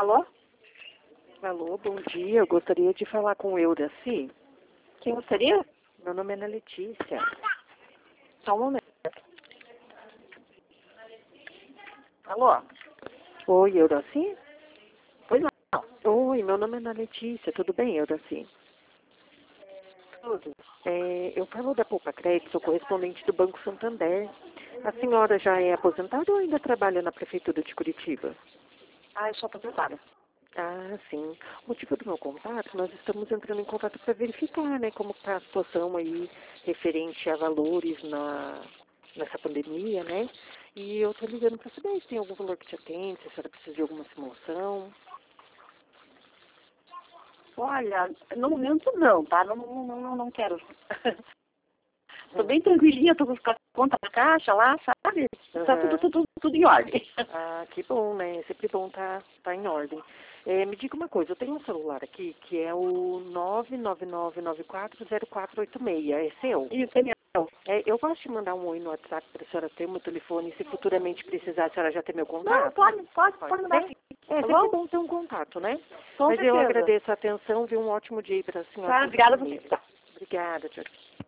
Alô? Alô, bom dia. Eu gostaria de falar com o Euraci. Quem gostaria? Meu nome é Ana Letícia. Só um momento. Alô? Oi, Euraci? Pois não. Oi, meu nome é Ana Letícia. Tudo bem, Euraci? Tudo. Eu falo da Poupa Crédito, sou correspondente do Banco Santander. A senhora já é aposentada ou ainda trabalha na Prefeitura de Curitiba? Ah, eu sou aposentada. Ah, sim. O motivo do meu contato, nós estamos entrando em contato para verificar, né, como está a situação aí referente a valores nessa pandemia, né? E eu estou ligando para saber se tem algum valor que te atende, se a senhora precisa de alguma simulação. Olha, no momento não, tá? Não quero. Tô bem tranquilinha, tô com a conta na caixa lá, sabe? Tá Aham. tudo em ordem. Ah, que bom, né? É sempre bom tá em ordem. Me diga uma coisa, eu tenho um celular aqui que é o 999940486. É seu? Isso, é meu. Eu posso te mandar um oi no WhatsApp para a senhora ter o meu telefone e se futuramente precisar, a senhora já ter meu Não, contato? pode mandar Ser? sim. É Tá sempre bom? bom ter um contato, né? Com Mas eu certeza. agradeço a atenção, viu? Um ótimo dia para a senhora. Tá, obrigada a você. Obrigada, tchau.